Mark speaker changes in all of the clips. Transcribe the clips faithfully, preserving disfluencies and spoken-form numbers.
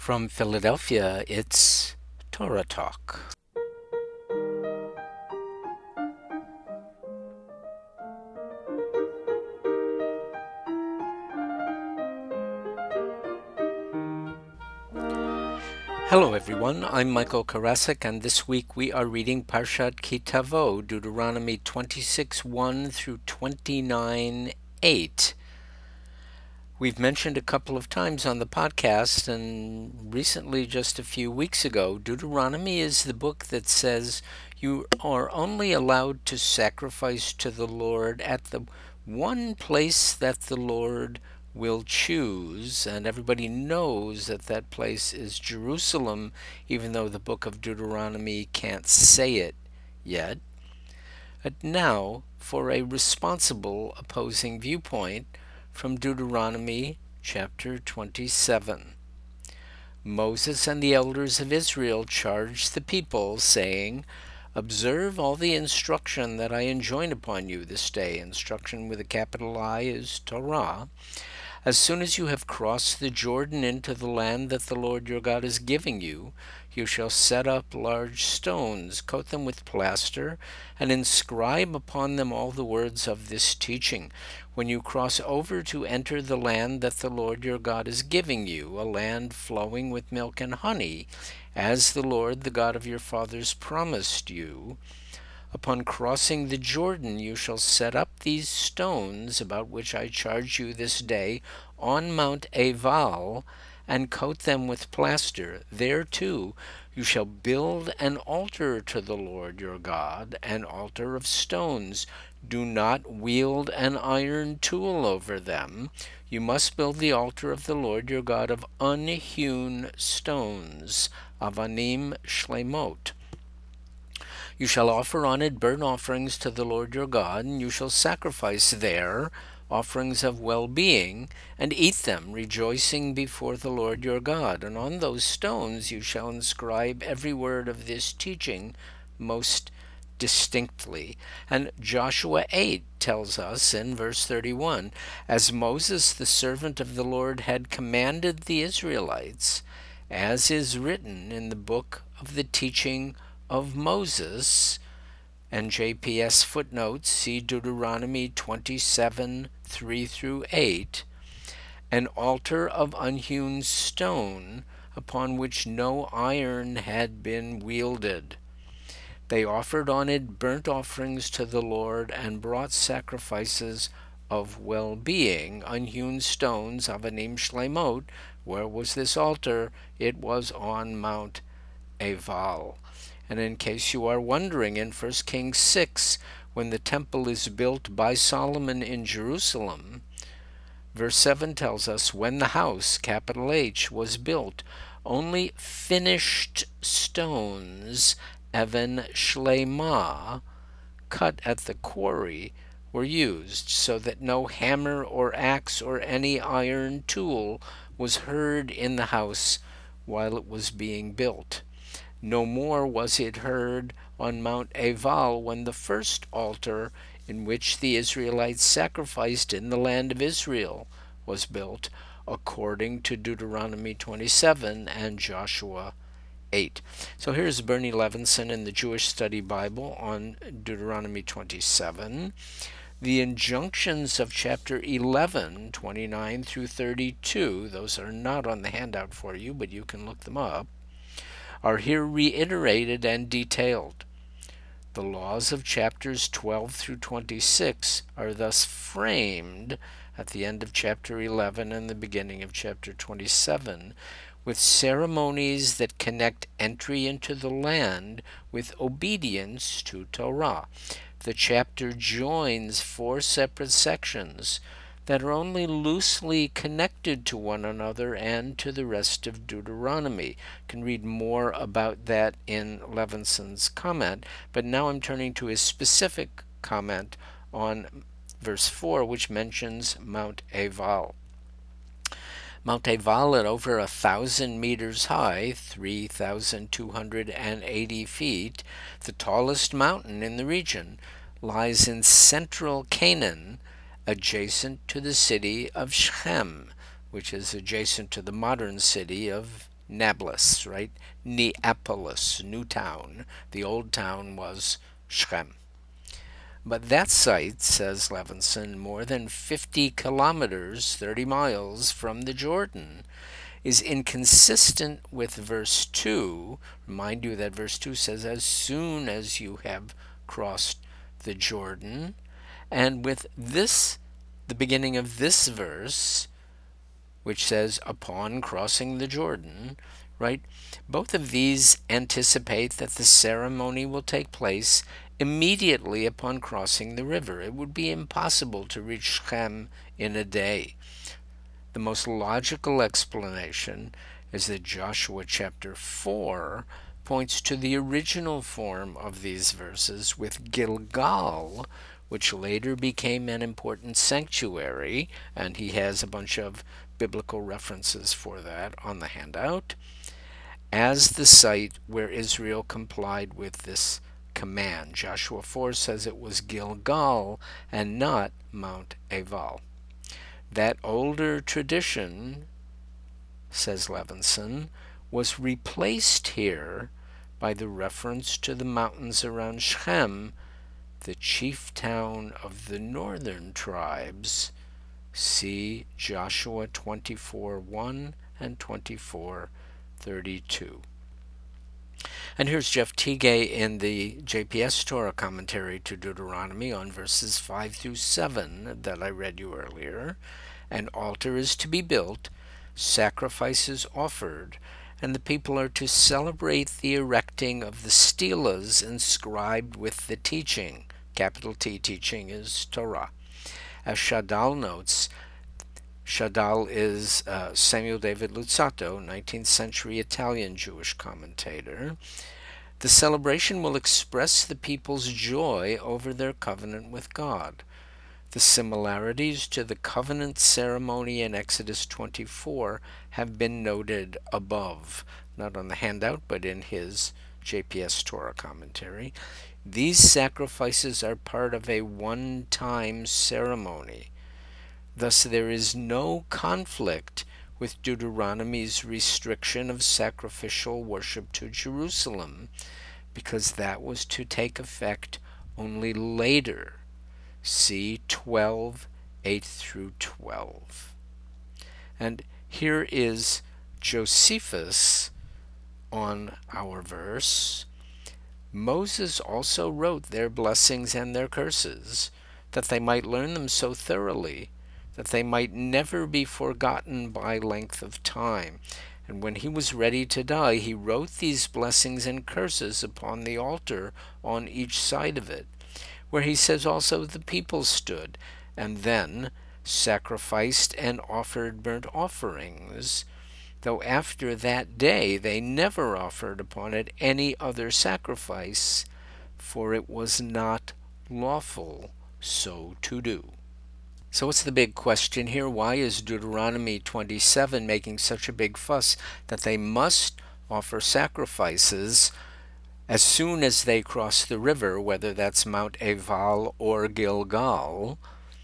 Speaker 1: From Philadelphia, it's Torah Talk. Hello everyone, I'm Michael Karasik, and this week we are reading Parshat Ki Tavo, Deuteronomy twenty-six one through twenty-nine eight. We've mentioned a couple of times on the podcast, and recently, just a few weeks ago, Deuteronomy is the book that says you are only allowed to sacrifice to the Lord at the one place that the Lord will choose, and everybody knows that that place is Jerusalem, even though the book of Deuteronomy can't say it yet. But now, for a responsible opposing viewpoint from Deuteronomy chapter twenty-seven. Moses and the elders of Israel charged the people, saying, "Observe all the instruction that I enjoin upon you this day." Instruction with a capital I is Torah. "As soon as you have crossed the Jordan into the land that the Lord your God is giving you, you shall set up large stones, coat them with plaster, and inscribe upon them all the words of this teaching. When you cross over to enter the land that the Lord your God is giving you, a land flowing with milk and honey, as the Lord, the God of your fathers, promised you, upon crossing the Jordan you shall set up these stones about which I charge you this day on Mount Ebal, and coat them with plaster. There too you shall build an altar to the Lord your God, an altar of stones. Do not wield an iron tool over them. You must build the altar of the Lord your God of unhewn stones, avanim shlemot. You shall offer on it burnt offerings to the Lord your God, and you shall sacrifice there offerings of well-being, and eat them, rejoicing before the Lord your God. And on those stones you shall inscribe every word of this teaching most distinctly." And Joshua eight tells us in verse thirty-one, "As Moses the servant of the Lord had commanded the Israelites, as is written in the book of the teaching of Moses," and J P S footnotes, see Deuteronomy twenty-seven three through eight, "an altar of unhewn stone upon which no iron had been wielded. They offered on it burnt offerings to the Lord and brought sacrifices of well-being, unhewn stones, avanim shlemot." Where was this altar? It was on Mount Ebal. And in case you are wondering, in First Kings six, when the temple is built by Solomon in Jerusalem, verse seven tells us, "When the house, capital H, was built, only finished stones, even shlema, cut at the quarry, were used, so that no hammer or axe or any iron tool was heard in the house while it was being built. No more was it heard on Mount Ebal when the first altar in which the Israelites sacrificed in the land of Israel was built, according to Deuteronomy twenty-seven and Joshua eight." So here's Bernie Levinson in the Jewish Study Bible on Deuteronomy twenty-seven. The injunctions of chapter eleven, twenty-nine through thirty-two, those are not on the handout for you, but you can look them up, are here reiterated and detailed. The laws of chapters twelve through twenty-six are thus framed at the end of chapter eleven and the beginning of chapter twenty-seven with ceremonies that connect entry into the land with obedience to Torah. The chapter joins four separate sections that are only loosely connected to one another and to the rest of Deuteronomy. You can read more about that in Levinson's comment, but now I'm turning to his specific comment on verse four, which mentions Mount Ebal. Mount Ebal, at over a thousand meters high, three thousand two hundred eighty feet, the tallest mountain in the region, lies in central Canaan, adjacent to the city of Shechem, which is adjacent to the modern city of Nablus, right? Neapolis, new town. The old town was Shechem. But that site, says Levinson, more than fifty kilometers, thirty miles from the Jordan, is inconsistent with verse two. Remind you that verse two says, as soon as you have crossed the Jordan. And with this, the beginning of this verse, which says, upon crossing the Jordan, right? Both of these anticipate that the ceremony will take place immediately upon crossing the river. It would be impossible to reach Shechem in a day. The most logical explanation is that Joshua chapter four points to the original form of these verses, with Gilgal, which later became an important sanctuary, and he has a bunch of biblical references for that on the handout, as the site where Israel complied with this command. Joshua four says it was Gilgal and not Mount Ebal. That older tradition, says Levinson, was replaced here by the reference to the mountains around Shechem, the chief town of the northern tribes. See Joshua twenty-four one and twenty-four thirty-two. And here's Jeff Tigay in the J P S Torah commentary to Deuteronomy on verses five through seven that I read you earlier. An altar is to be built, sacrifices offered, and the people are to celebrate the erecting of the stelas inscribed with the teaching. Capital T teaching is Torah. As Shadal notes, Shadal is uh, Samuel David Luzzatto, nineteenth century Italian Jewish commentator. The celebration will express the people's joy over their covenant with God. The similarities to the covenant ceremony in Exodus twenty-four have been noted above, not on the handout, but in his J P S Torah commentary. These sacrifices are part of a one-time ceremony. Thus, there is no conflict with Deuteronomy's restriction of sacrificial worship to Jerusalem, because that was to take effect only later. See twelve, eight through twelve. And here is Josephus on our verse. Moses also wrote their blessings and their curses, that they might learn them so thoroughly that they might never be forgotten by length of time. And when he was ready to die, he wrote these blessings and curses upon the altar on each side of it, where he says also the people stood, and then sacrificed and offered burnt offerings, though after that day they never offered upon it any other sacrifice, for it was not lawful so to do. So what's the big question here? Why is Deuteronomy twenty-seven making such a big fuss that they must offer sacrifices as soon as they cross the river, whether that's Mount Ebal or Gilgal,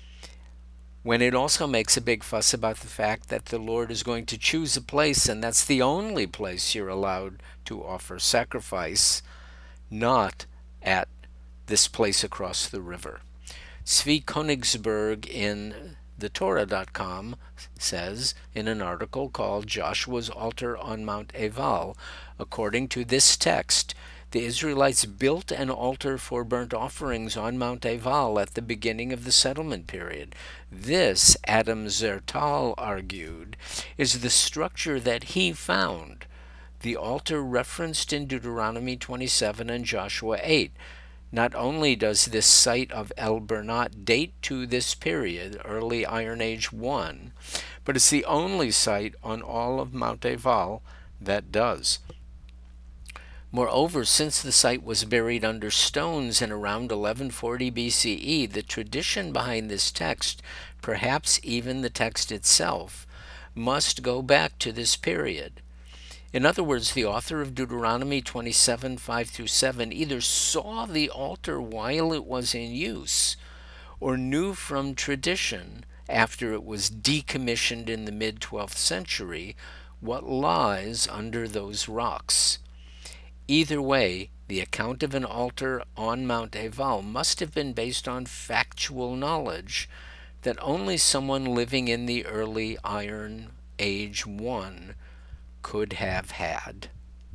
Speaker 1: when it also makes a big fuss about the fact that the Lord is going to choose a place, and that's the only place you're allowed to offer sacrifice, not at this place across the river? Zvi Konigsberg in the Torah dot com says in an article called Joshua's Altar on Mount Ebal, according to this text, the Israelites built an altar for burnt offerings on Mount Ebal at the beginning of the settlement period. This, Adam Zertal argued, is the structure that he found, the altar referenced in Deuteronomy twenty-seven and Joshua eight. Not only does this site of El Bernat date to this period, early Iron Age one, but it's the only site on all of Mount Ebal that does. Moreover, since the site was buried under stones in around eleven forty B C E, the tradition behind this text, perhaps even the text itself, must go back to this period. In other words, the author of Deuteronomy twenty-seven, five through seven either saw the altar while it was in use, or knew from tradition, after it was decommissioned in the mid-twelfth century, what lies under those rocks. Either way, the account of an altar on Mount Ebal must have been based on factual knowledge that only someone living in the early Iron Age one could have had.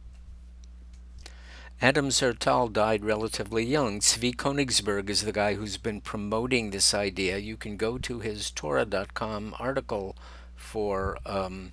Speaker 1: Adam Zertal died relatively young. Zvi Konigsberg is the guy who's been promoting this idea. You can go to his Torah dot com article for um,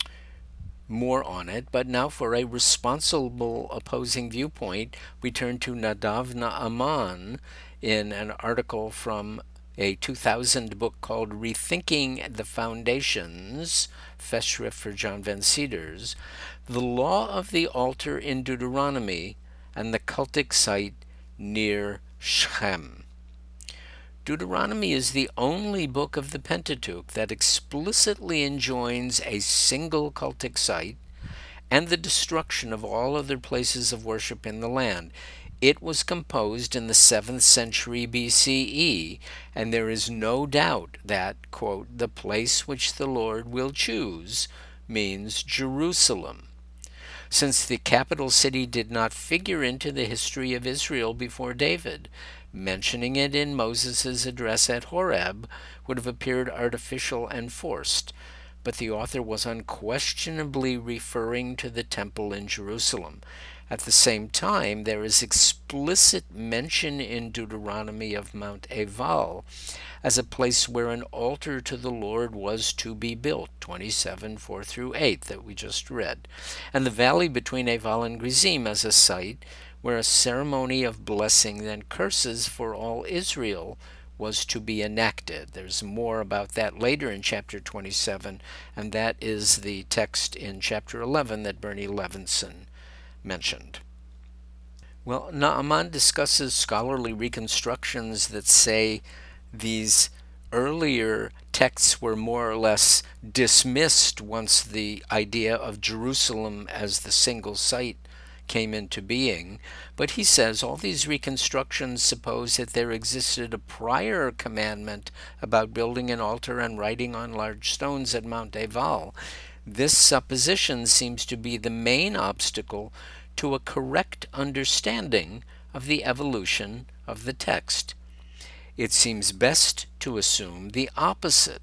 Speaker 1: more on it. But now, for a responsible opposing viewpoint, we turn to Nadav Naaman in an article from a two thousand book called Rethinking the Foundations, Festschrift for John Van Cedars, the law of the altar in Deuteronomy, and the cultic site near Shechem. Deuteronomy is the only book of the Pentateuch that explicitly enjoins a single cultic site and the destruction of all other places of worship in the land. It was composed in the seventh century B C E, and there is no doubt that, quote, the place which the Lord will choose means Jerusalem. Since the capital city did not figure into the history of Israel before David, mentioning it in Moses' address at Horeb would have appeared artificial and forced, but the author was unquestionably referring to the temple in Jerusalem. At the same time, there is explicit mention in Deuteronomy of Mount Ebal as a place where an altar to the Lord was to be built, twenty-seven, four through eight, that we just read, and the valley between Ebal and Gerizim as a site where a ceremony of blessing and curses for all Israel was to be enacted. There's more about that later in chapter twenty-seven, and that is the text in chapter eleven that Bernie Levinson mentioned. Well, Naaman discusses scholarly reconstructions that say these earlier texts were more or less dismissed once the idea of Jerusalem as the single site came into being, but he says all these reconstructions suppose that there existed a prior commandment about building an altar and writing on large stones at Mount Ebal. This supposition seems to be the main obstacle to a correct understanding of the evolution of the text. It seems best to assume the opposite,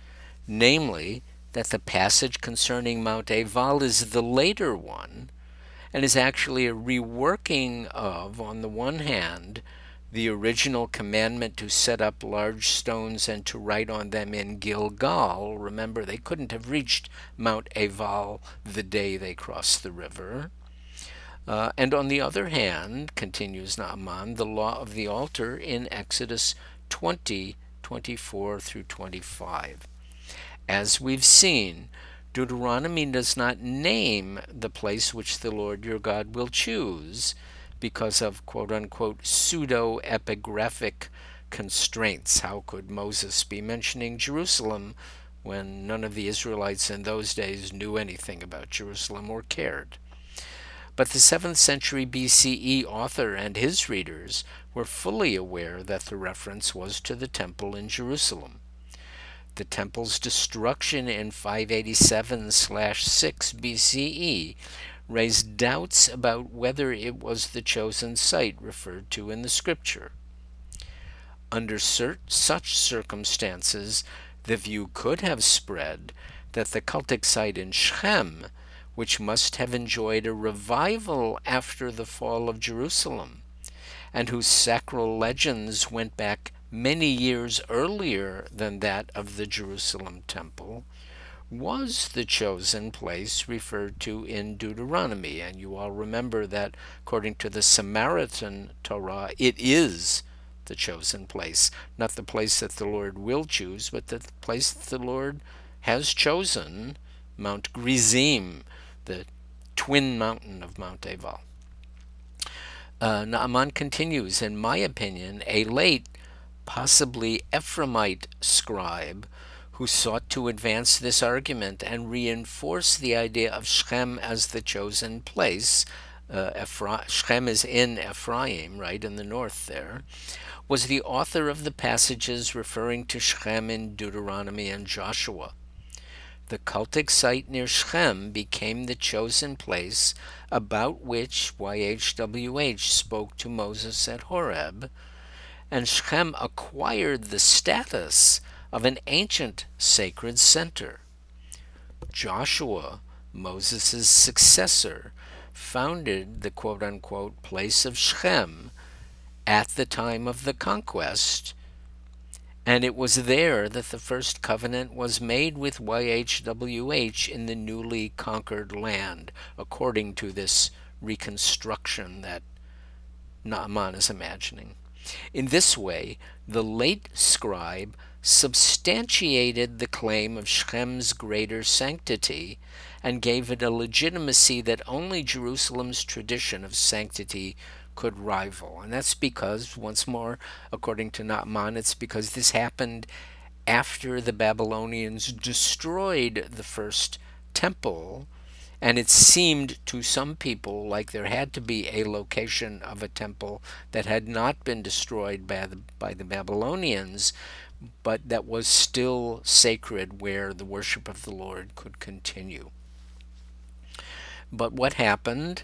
Speaker 1: namely that the passage concerning Mount Ebal is the later one, and is actually a reworking of, on the one hand, the original commandment to set up large stones and to write on them in Gilgal. Remember, they couldn't have reached Mount Ebal the day they crossed the river. Uh, and on the other hand, continues Naaman, the law of the altar in Exodus twenty, twenty-four through twenty-five. As we've seen, Deuteronomy does not name the place which the Lord your God will choose because of quote-unquote pseudo-epigraphic constraints. How could Moses be mentioning Jerusalem when none of the Israelites in those days knew anything about Jerusalem or cared? But the seventh century B C E author and his readers were fully aware that the reference was to the temple in Jerusalem. The temple's destruction in five eighty-seven six B C E raised doubts about whether it was the chosen site referred to in the scripture. Under such circumstances, the view could have spread that the cultic site in Shechem, which must have enjoyed a revival after the fall of Jerusalem, and whose sacral legends went back many years earlier than that of the Jerusalem temple, was the chosen place referred to in Deuteronomy. And you all remember that according to the Samaritan Torah, it is the chosen place, not the place that the Lord will choose, but the place that the Lord has chosen, Mount Gerizim, the twin mountain of Mount Ebal. Uh, Naaman continues, in my opinion, a late, possibly Ephraimite scribe who sought to advance this argument and reinforce the idea of Shechem as the chosen place. Uh, Ephra- Shechem is in Ephraim, right, in the north there, was the author of the passages referring to Shechem in Deuteronomy and Joshua. The cultic site near Shechem became the chosen place about which Y H W H spoke to Moses at Horeb, and Shechem acquired the status of an ancient sacred center. Joshua, Moses' successor, founded the quote-unquote place of Shechem at the time of the conquest, and it was there that the first covenant was made with Y H W H in the newly conquered land, according to this reconstruction that Naaman is imagining. In this way, the late scribe substantiated the claim of Shechem's greater sanctity and gave it a legitimacy that only Jerusalem's tradition of sanctity could rival. And that's because, once more, according to Naaman, it's because this happened after the Babylonians destroyed the first temple, and it seemed to some people like there had to be a location of a temple that had not been destroyed by the, by the Babylonians, but that was still sacred, where the worship of the Lord could continue. But what happened?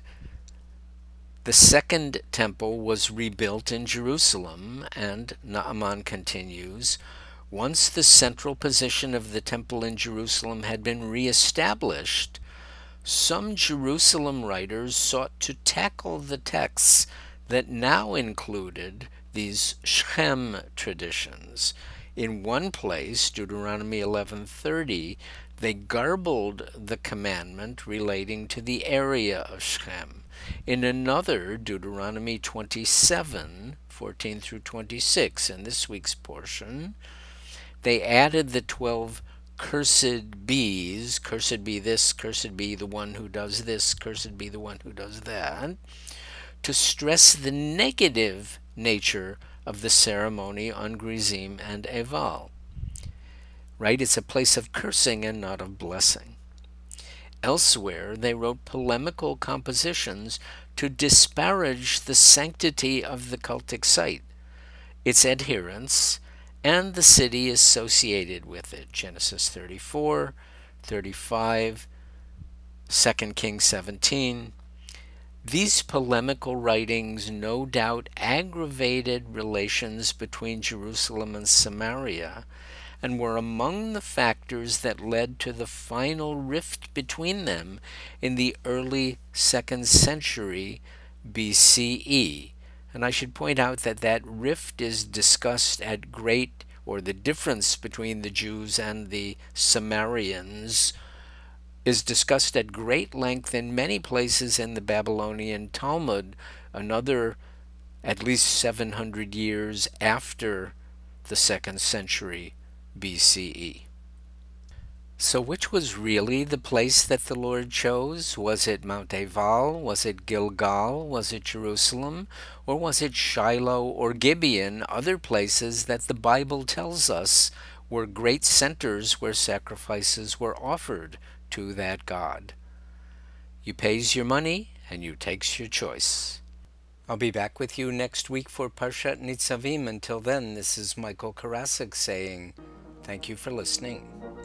Speaker 1: The second temple was rebuilt in Jerusalem, and Naaman continues, once the central position of the temple in Jerusalem had been reestablished, some Jerusalem writers sought to tackle the texts that now included these Shechem traditions. In one place, Deuteronomy eleven thirty, they garbled the commandment relating to the area of Shechem. In another, Deuteronomy twenty-seven fourteen through twenty-six, in this week's portion, they added the twelve cursed bees, cursed be this, cursed be the one who does this, cursed be the one who does that, to stress the negative nature of the ceremony on Gerizim and Eval. Right? It's a place of cursing and not of blessing. Elsewhere, they wrote polemical compositions to disparage the sanctity of the cultic site, its adherents, and the city associated with it. Genesis thirty-four, thirty-five, Second Kings seventeen. These polemical writings no doubt aggravated relations between Jerusalem and Samaria, and were among the factors that led to the final rift between them in the early second century B C E. And I should point out that that rift is discussed at great, or the difference between the Jews and the Samaritans is discussed at great length in many places in the Babylonian Talmud, another at least seven hundred years after the second century B C E. So which was really the place that the Lord chose? Was it Mount Eval? Was it Gilgal? Was it Jerusalem? Or was it Shiloh or Gibeon, other places that the Bible tells us were great centers where sacrifices were offered to that God? You pays your money and you takes your choice. I'll be back with you next week for Parshat Nitzavim. Until then, this is Michael Karasik saying thank you for listening.